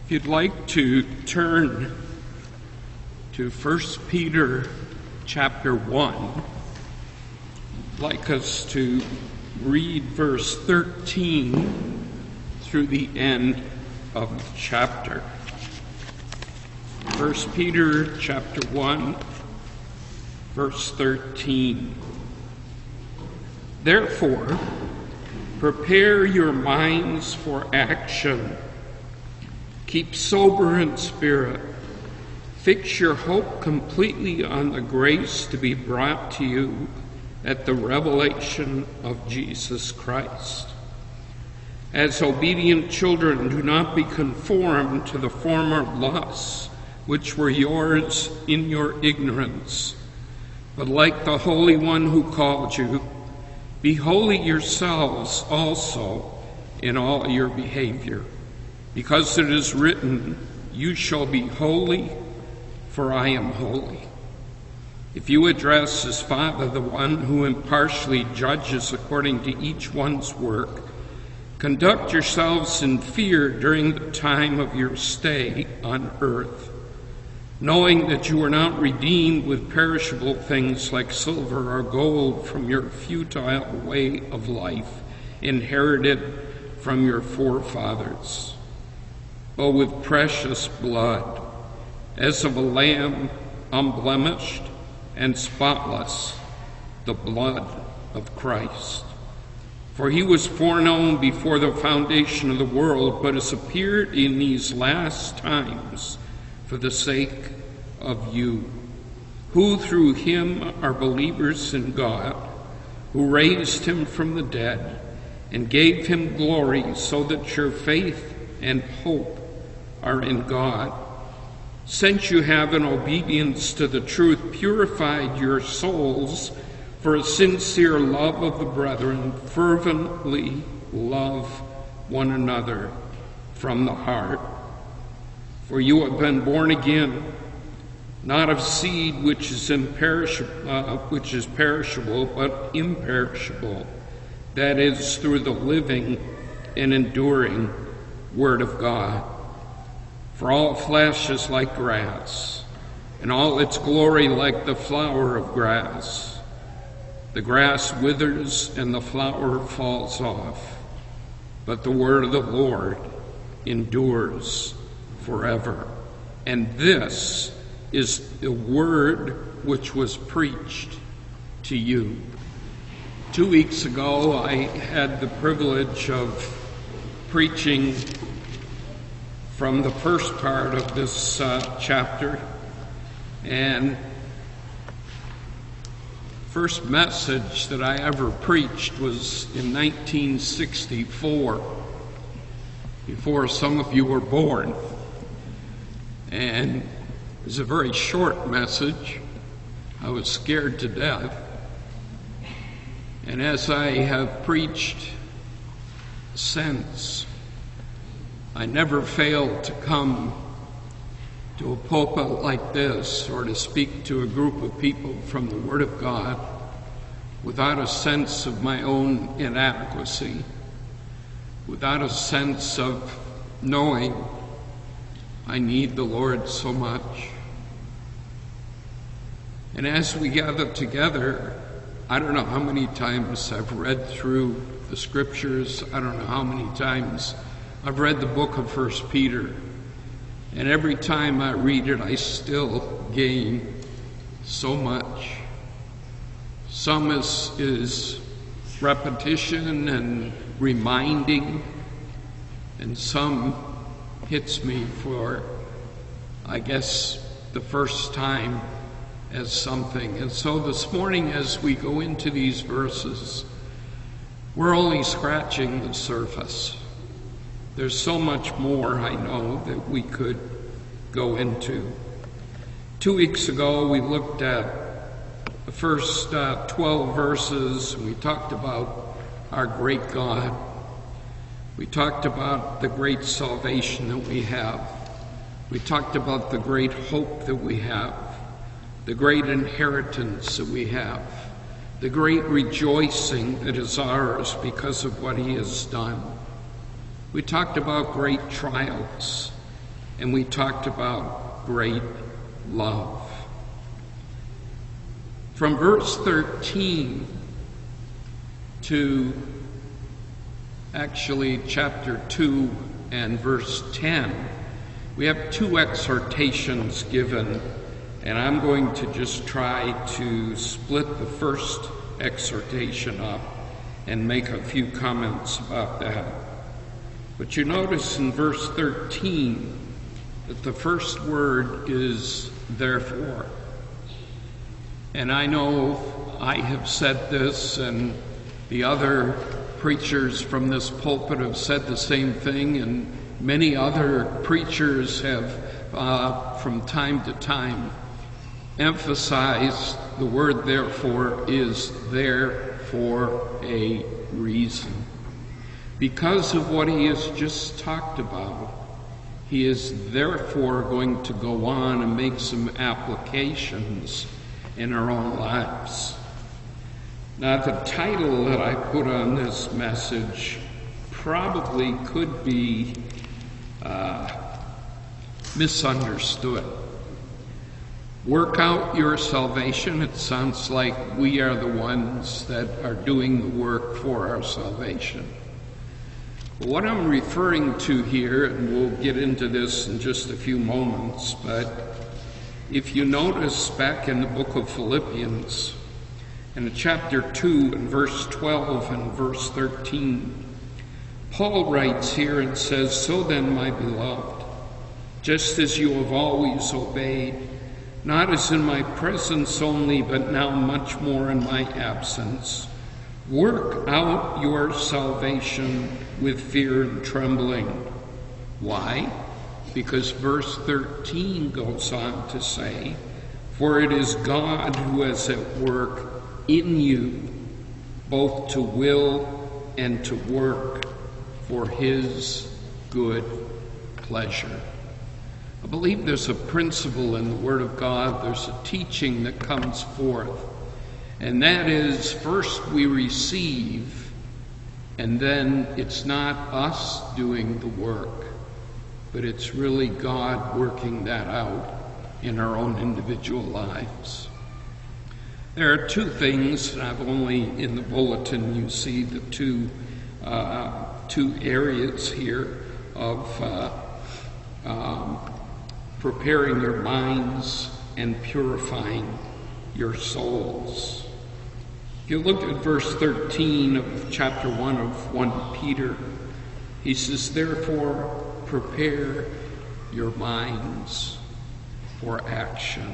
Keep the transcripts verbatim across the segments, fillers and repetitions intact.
If you'd like to turn to First Peter chapter one, I'd like us to read verse thirteen through the end of the chapter. First Peter chapter one, verse thirteen. Therefore, prepare your minds for action. Keep sober in spirit. Fix your hope completely on the grace to be brought to you at the revelation of Jesus Christ. As obedient children, do not be conformed to the former lusts which were yours in your ignorance, but like the Holy One who called you, be holy yourselves also in all your behavior, because it is written, you shall be holy, for I am holy. If you address as Father the one who impartially judges according to each one's work, conduct yourselves in fear during the time of your stay on earth, knowing that you are not redeemed with perishable things like silver or gold from your futile way of life, inherited from your forefathers, but with precious blood, as of a lamb unblemished and spotless, the blood of Christ. For he was foreknown before the foundation of the world, but has appeared in these last times for the sake of you, who through him are believers in God, who raised him from the dead and gave him glory, so that your faith and hope are in God. Since you have, in obedience to the truth, purified your souls for a sincere love of the brethren, fervently love one another from the heart. For you have been born again, not of seed which is imperishable, uh, which is perishable, but imperishable, that is, through the living and enduring Word of God. For all flesh is like grass, and all its glory like the flower of grass. The grass withers and the flower falls off, but the word of the Lord endures forever. And this is the word which was preached to you. Two weeks ago, I had the privilege of preaching from the first part of this uh, chapter, and first message that I ever preached was in nineteen sixty-four, before some of you were born, and it was a very short message. I was scared to death, and as I have preached since, I never failed to come to a pulpit like this or to speak to a group of people from the Word of God without a sense of my own inadequacy, without a sense of knowing I need the Lord so much. And as we gather together, I don't know how many times I've read through the scriptures. I don't know how many times I've read the book of First Peter, and every time I read it, I still gain so much. Some is, is repetition and reminding, and some hits me for, I guess, the first time as something. And so this morning, as we go into these verses, we're only scratching the surface. There's so much more, I know, that we could go into. Two weeks ago, we looked at the first uh, twelve verses. We talked about our great God. We talked about the great salvation that we have. We talked about the great hope that we have, the great inheritance that we have, the great rejoicing that is ours because of what he has done. We talked about great trials and we talked about great love. From verse thirteen to actually chapter two and verse ten, we have two exhortations given, and I'm going to just try to split the first exhortation up and make a few comments about that. But you notice in verse thirteen that the first word is therefore. And I know I have said this, and the other preachers from this pulpit have said the same thing, and many other preachers have, uh, from time to time, emphasized the word therefore is there for a reason. Because of what he has just talked about, he is therefore going to go on and make some applications in our own lives. Now, the title that I put on this message probably could be uh, misunderstood. Work out your salvation. It sounds like we are the ones that are doing the work for our salvation. But what I'm referring to here, and we'll get into this in just a few moments, but if you notice back in the book of Philippians, in chapter two and verse twelve and verse thirteen, Paul writes here and says, "So then, my beloved, just as you have always obeyed, not as in my presence only, but now much more in my absence, work out your salvation with fear and trembling." Why? Because verse thirteen goes on to say, "For it is God who is at work in you, both to will and to work for his good pleasure." I believe there's a principle in the Word of God, there's a teaching that comes forth, and that is, first we receive, and then it's not us doing the work, but it's really God working that out in our own individual lives. There are two things, and I've only, in the bulletin you see the two uh, two areas here of uh, um, preparing your minds and purifying your souls. If you look at verse thirteen of chapter one of First Peter, he says, "Therefore prepare your minds for action."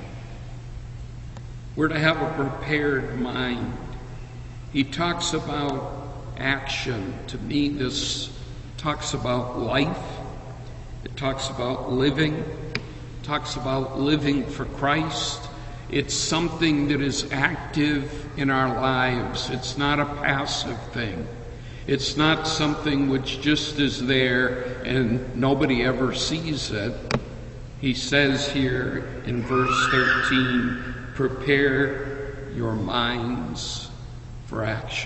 We're to have a prepared mind. He talks about action. To me, this talks about life. It talks about living. It talks about living for Christ. It's something that is active in our lives. It's not a passive thing. It's not something which just is there and nobody ever sees it. He says here in verse thirteen, prepare your minds for action.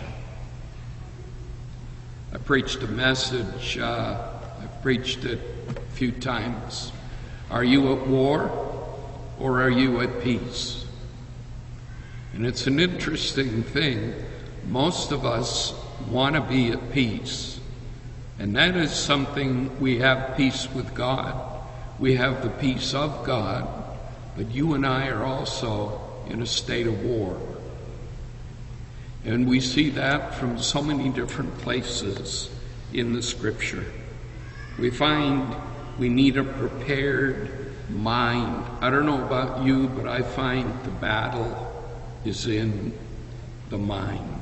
I preached a message, uh, I've preached it a few times. Are you at war or are you at peace? And it's an interesting thing. Most of us want to be at peace. And that is something, we have peace with God. We have the peace of God. But you and I are also in a state of war. And we see that from so many different places in the Scripture. We find we need a prepared mind. I don't know about you, but I find the battle is in the mind.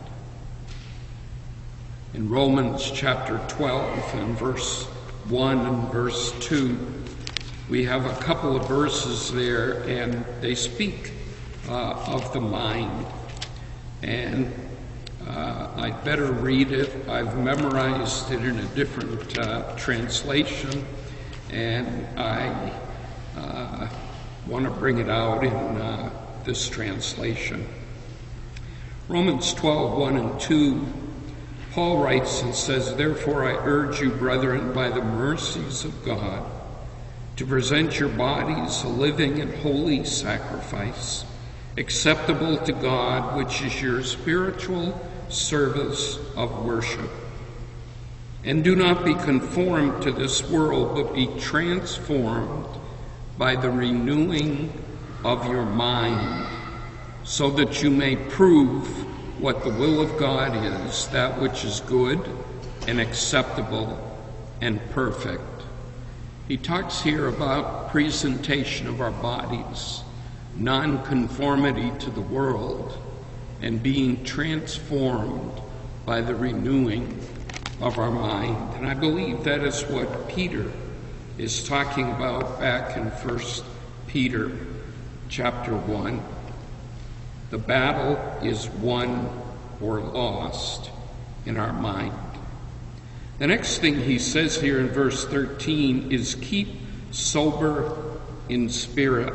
In Romans chapter twelve and verse one and verse two, we have a couple of verses there, and they speak uh, of the mind. And uh, I'd better read it. I've memorized it in a different uh, translation, and I uh, want to bring it out in uh, this translation. Romans twelve, one and two, Paul writes and says, "Therefore I urge you, brethren, by the mercies of God, to present your bodies a living and holy sacrifice, acceptable to God, which is your spiritual service of worship. And do not be conformed to this world, but be transformed by the renewing of your mind, so that you may prove what the will of God is, that which is good and acceptable and perfect. He talks here about presentation of our bodies, non-conformity to the world, and being transformed by the renewing of our mind. And I believe that is what Peter is talking about back in First Peter chapter one. The battle is won or lost in our mind. The next thing he says here in verse thirteen is keep sober in spirit.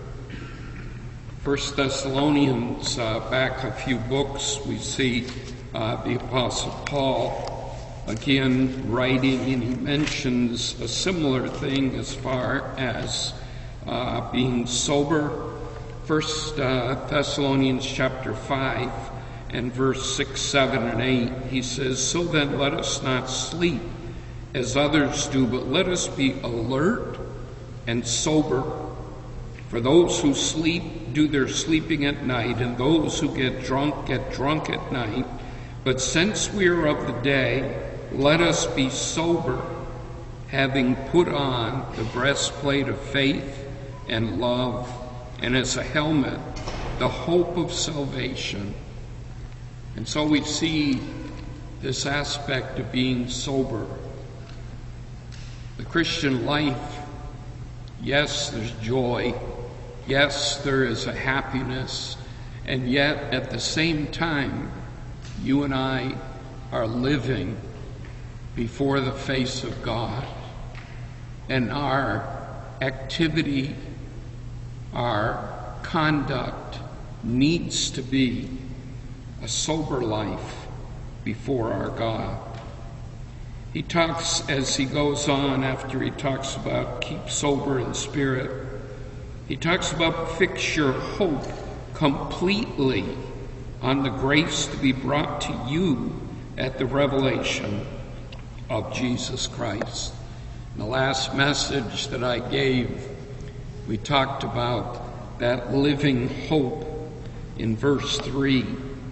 First Thessalonians, uh, back a few books, we see uh, the Apostle Paul again writing, and he mentions a similar thing as far as uh, being sober. First uh, Thessalonians chapter five and verse six, seven, and eight, he says, "So then let us not sleep as others do, but let us be alert and sober. For those who sleep do their sleeping at night, and those who get drunk get drunk at night. But since we are of the day, let us be sober, having put on the breastplate of faith and love, and as a helmet, the hope of salvation." And so we see this aspect of being sober. The Christian life, yes, there's joy. Yes, there is a happiness. And yet, at the same time, you and I are living before the face of God. And our activity, our conduct needs to be a sober life before our God. He talks, as he goes on, after he talks about keep sober in spirit, he talks about fix your hope completely on the grace to be brought to you at the revelation of Jesus Christ. In the last message that I gave, we talked about that living hope in verse three.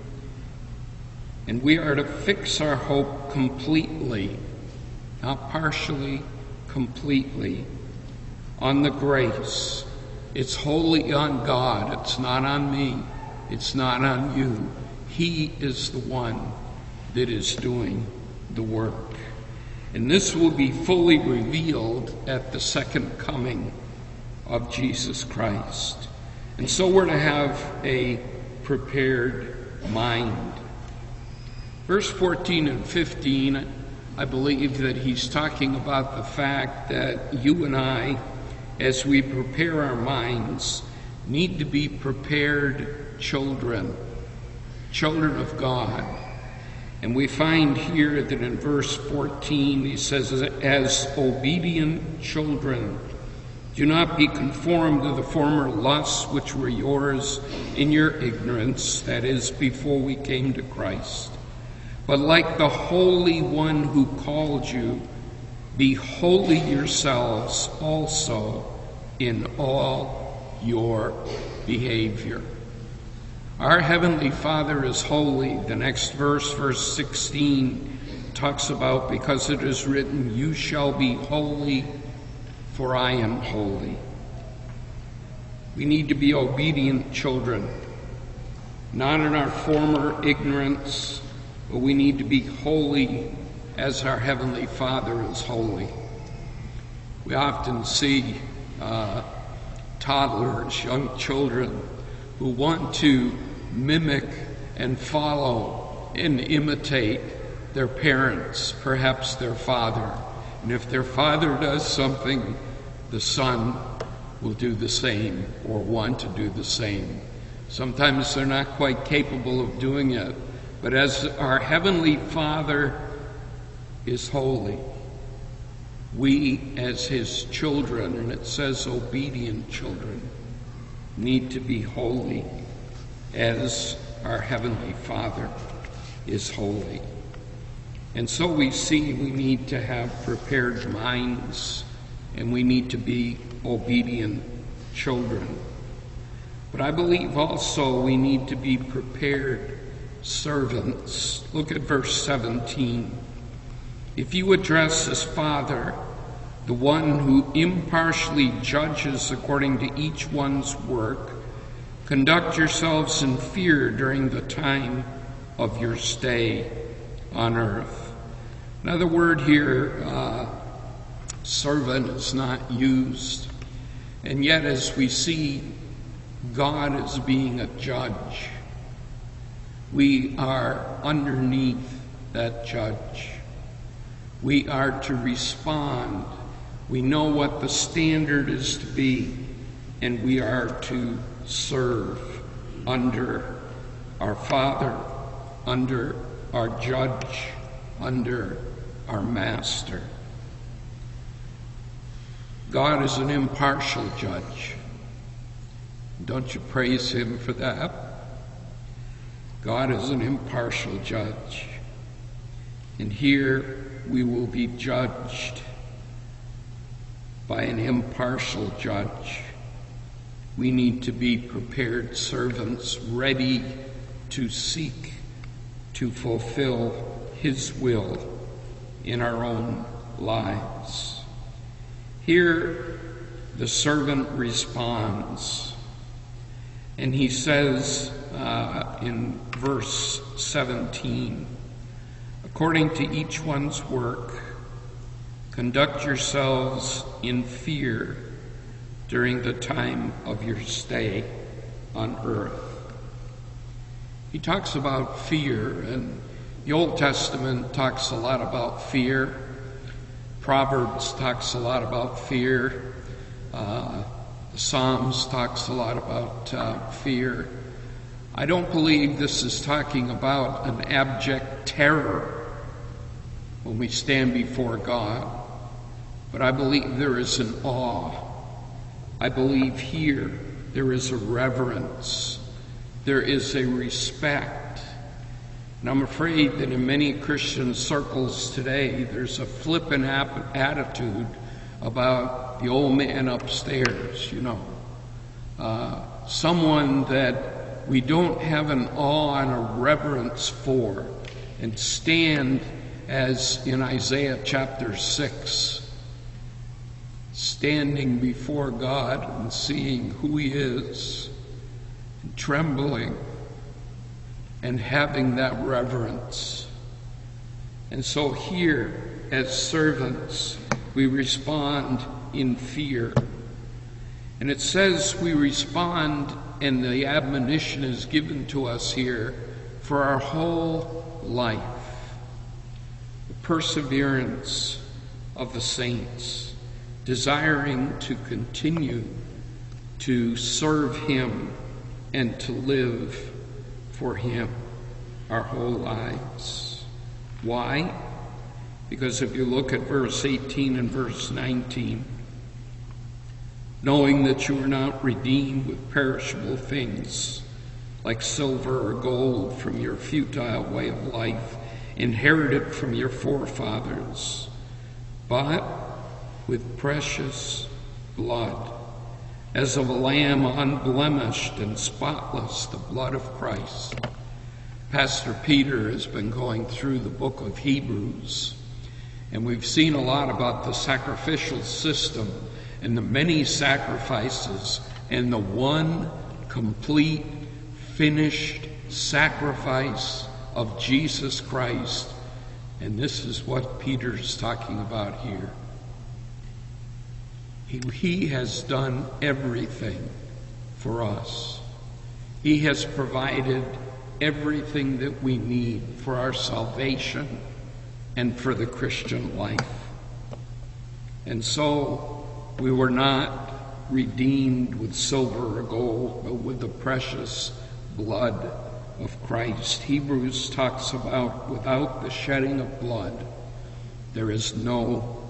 And we are to fix our hope completely, not partially, completely, on the grace. It's wholly on God. It's not on me. It's not on you. He is the one that is doing the work. And this will be fully revealed at the second coming of Jesus Christ. And so we're to have a prepared mind. Verse fourteen and fifteen, I believe that he's talking about the fact that you and I, as we prepare our minds, need to be prepared children, children of God. And we find here that in verse fourteen, he says, as obedient children, do not be conformed to the former lusts which were yours in your ignorance, that is, before we came to Christ. But like the Holy One who called you, be holy yourselves also in all your behavior. Our Heavenly Father is holy. The next verse, verse sixteen, talks about, because it is written, you shall be holy, for I am holy. We need to be obedient children, not in our former ignorance, but we need to be holy as our Heavenly Father is holy. We often see uh, toddlers, young children, who want to mimic and follow and imitate their parents, perhaps their father. And if their father does something, the son will do the same or want to do the same. Sometimes they're not quite capable of doing it. But as our Heavenly Father is holy, We, as his children, and it says obedient children, need to be holy as our Heavenly Father is holy. And so we see we need to have prepared minds, and we need to be obedient children. But I believe also we need to be prepared servants. Look at verse seventeen. If you address as Father, the one who impartially judges according to each one's work, conduct yourselves in fear during the time of your stay on earth. Another word here, uh, servant, is not used. And yet, as we see God as being a judge, we are underneath that judge. We are to respond. We know what the standard is to be, and we are to serve under our Father, under our judge, under our master. God is an impartial judge. Don't you praise him for that? God is an impartial judge. And here we will be judged by an impartial judge. We need to be prepared servants, ready to seek to fulfill his will in our own lives. Here, the servant responds, and he says uh, in verse seventeen, according to each one's work, conduct yourselves in fear during the time of your stay on earth. He talks about fear, and the Old Testament talks a lot about fear. Proverbs talks a lot about fear. Uh, the Psalms talks a lot about uh, fear. I don't believe this is talking about an abject terror when we stand before God, but I believe there is an awe. I believe here there is a reverence. There is a respect. And I'm afraid that in many Christian circles today, there's a flippant ap- attitude about the old man upstairs, you know. Uh, someone that we don't have an awe and a reverence for, and stand as in Isaiah chapter six, standing before God and seeing who he is, and trembling and having that reverence. And so here, as servants, we respond in fear. And it says we respond, and the admonition is given to us here for our whole life. The perseverance of the saints, desiring to continue to serve him and to live for him our whole lives. Why? Because if you look at verse eighteen and verse nineteen, knowing that you are not redeemed with perishable things like silver or gold from your futile way of life, inherited from your forefathers, but with precious blood, as of a lamb unblemished and spotless, the blood of Christ. Pastor Peter has been going through the book of Hebrews, and we've seen a lot about the sacrificial system and the many sacrifices and the one complete, finished sacrifice of Jesus Christ. And this is what Peter's talking about here. He, he has done everything for us. He has provided everything that we need for our salvation and for the Christian life. And so we were not redeemed with silver or gold, but with the precious blood of Christ. Hebrews talks about without the shedding of blood, there is no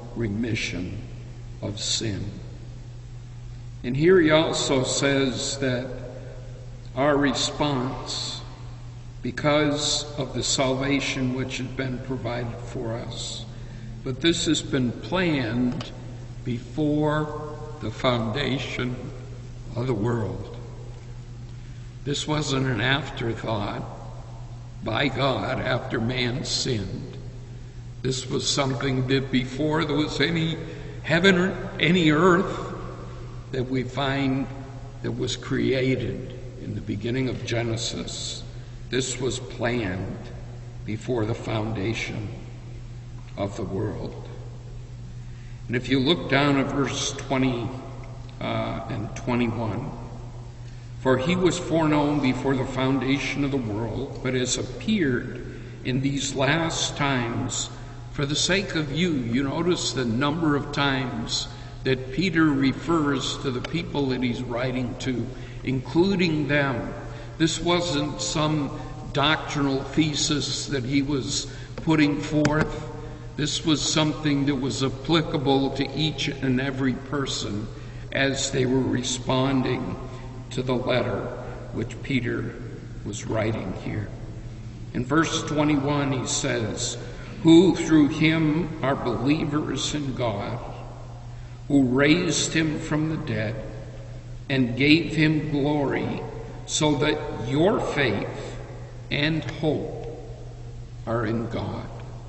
remission of sin. And here he also says that our response, because of the salvation which has been provided for us, but this has been planned before the foundation of the world. This wasn't an afterthought by God after man sinned. This was something that before there was any heaven or any earth that we find that was created in the beginning of Genesis. This was planned before the foundation of the world. And if you look down at verse twenty uh, and twenty-one, for he was foreknown before the foundation of the world, but has appeared in these last times for the sake of you. You notice the number of times that Peter refers to the people that he's writing to, including them. This wasn't some doctrinal thesis that he was putting forth. This was something that was applicable to each and every person as they were responding to the letter which Peter was writing here. In verse twenty-one, he says, who through him are believers in God, who raised him from the dead and gave him glory, so that your faith and hope are in God.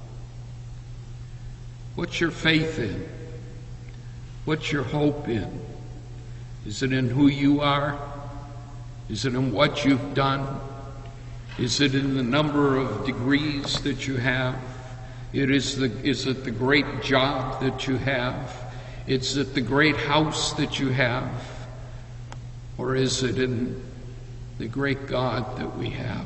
What's your faith in? What's your hope in? Is it in who you are? Is it in what you've done? Is it in the number of degrees that you have? It is the, is it the great job that you have? Is it the great house that you have? Or is it in the great God that we have?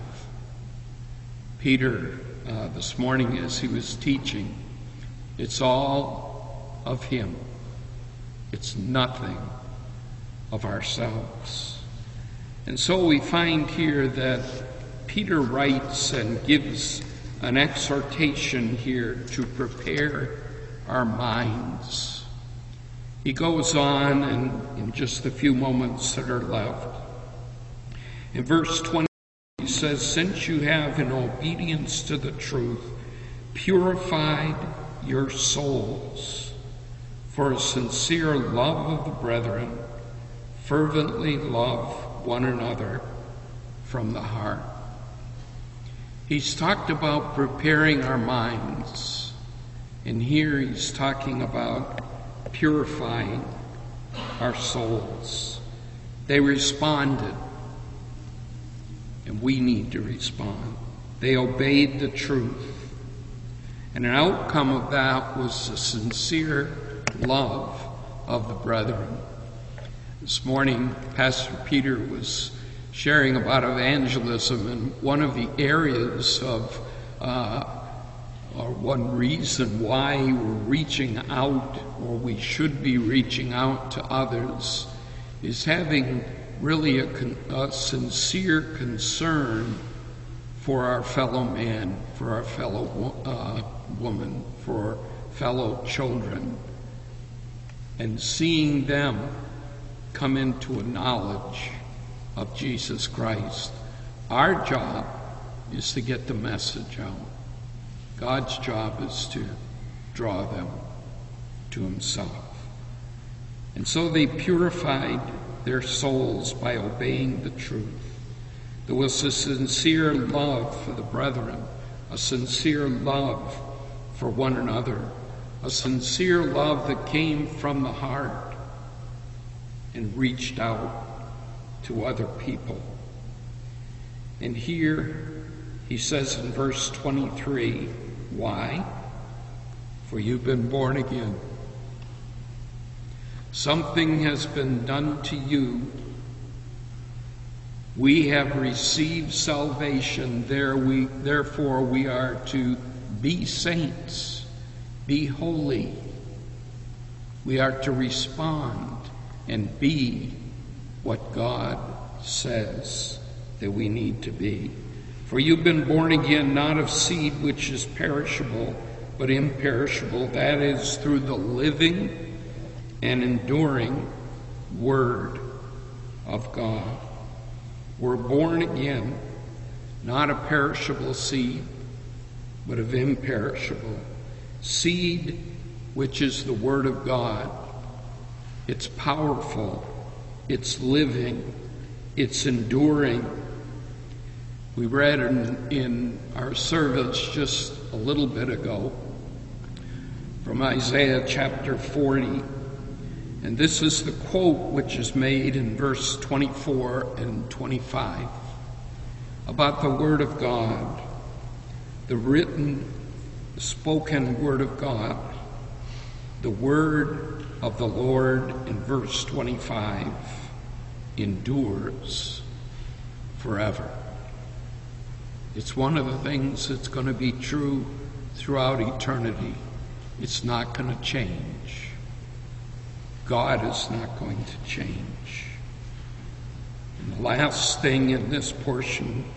Peter, uh, this morning as he was teaching, it's all of him. It's nothing of ourselves. And so we find here that Peter writes and gives an exhortation here to prepare our minds. He goes on, and in just the few moments that are left, in verse twenty, he says, since you have, in obedience to the truth, purified your souls for a sincere love of the brethren, fervently love one another from the heart. He's talked about preparing our minds, and here he's talking about purifying our souls. They responded, and we need to respond. They obeyed the truth, and an outcome of that was a sincere love of the brethren. This morning, Pastor Peter was sharing about evangelism, and one of the areas of, uh, or one reason why we're reaching out, or we should be reaching out to others, is having really a, con- a sincere concern for our fellow man, for our fellow wo- uh, woman, for fellow children, and seeing them come into a knowledge of Jesus Christ. Our job is to get the message out. God's job is to draw them to himself. And so they purified their souls by obeying the truth. There was a sincere love for the brethren, a sincere love for one another, a sincere love that came from the heart and reached out to other people. And here he says in verse twenty-three, why? For you've been born again. Something has been done to you. We have received salvation. There we, therefore we are to be saints, be holy. We are to respond and be what God says that we need to be. For you've been born again, not of seed which is perishable, but imperishable. That is through the living and enduring Word of God. We're born again, not a perishable seed, but of imperishable seed, which is the Word of God. It's powerful, it's living, it's enduring. We read in, in our service just a little bit ago from Isaiah chapter forty. And this is the quote which is made in verse twenty-four and twenty-five about the Word of God, the written, spoken Word of God, the Word of the Lord in verse twenty-five endures forever. It's one of the things that's going to be true throughout eternity. It's not going to change. God is not going to change. And the last thing in this portion,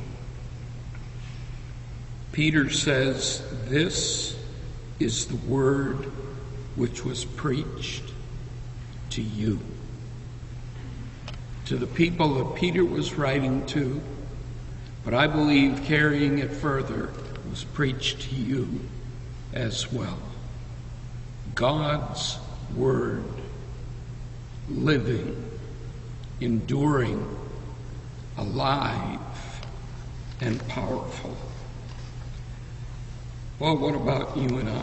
Peter says, this is the word which was preached to you. To the people that Peter was writing to, but I believe carrying it further, was preached to you as well. God's word, living, enduring, alive, and powerful. Well, what about you and I?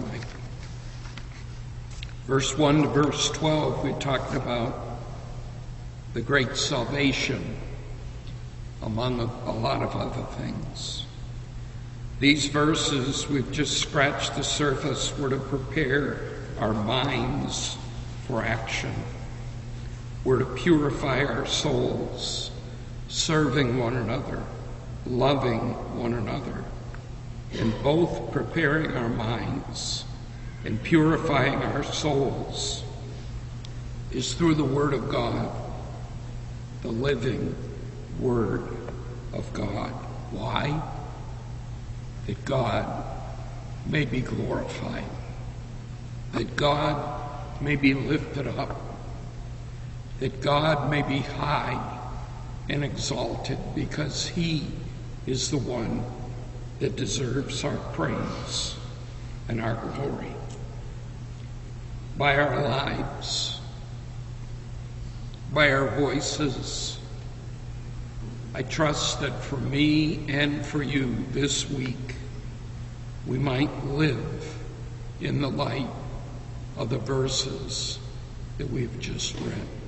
Verse one to verse twelve, we talked about the great salvation, among a, a lot of other things. These verses, we've just scratched the surface, were to prepare our minds for action. We're to purify our souls, serving one another, loving one another, and both preparing our minds and purifying our souls is through the Word of God, the living Word of God. Why? That God may be glorified, that God may be lifted up, that God may be high and exalted, because He is the one that deserves our praise and our glory. By our lives, by our voices, I trust that for me and for you this week, we might live in the light of the verses that we've just read.